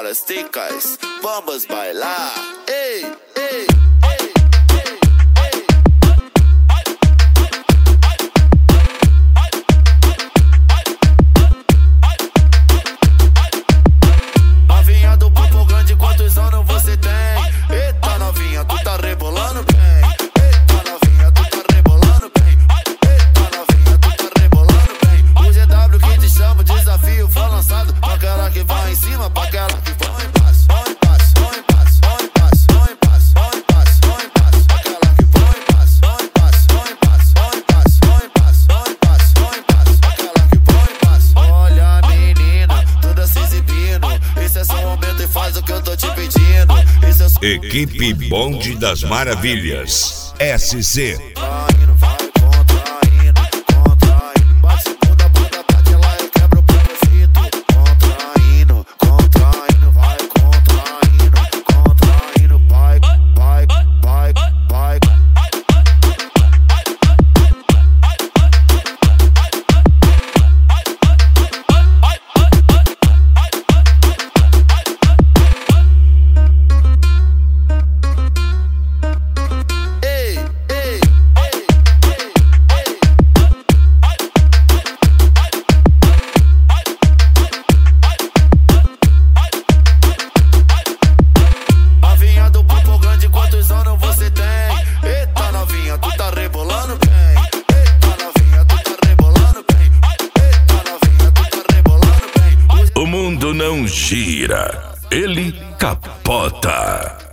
horas ticas, vamos bailar. Ei, ei. Novinha do Popo Grande, quantos anos você tem? Eita novinha, tu tá rebolando bem. Eita novinha, tu tá rebolando bem. Eita novinha, tu tá rebolando bem. O GW que te chama, o desafio foi lançado. Pra aquela que vai em cima, pra aquela que vai embaixo. Vai embaixo, vai embaixo, vai embaixo, vai embaixo, vai embaixo, vai embaixo. Aquela que vai embaixo, vai embaixo, vai embaixo, vai embaixo, vai embaixo, vai embaixo, vai embaixo. Aquela que vai embaixo. Olha a menina, toda se exibindo. Esse é seu momento e faz o que eu tô te pedindo. Equipe Bonde das Maravilhas, SC. Contraindo, vai contraindo, contraindo. Bate bunda, bunda, bate lá e quebra o propósito. Contraindo, contraindo, vai contraindo, contraindo, vai, vai, vai, vai. Novinha do Popo Grande, quantos anos você tem? Eita novinha, tu tá rebolando bem. Eita novinha, tu tá rebolando bem. Eita novinha, tu tá rebolando bem. O mundo não gira, ele capota.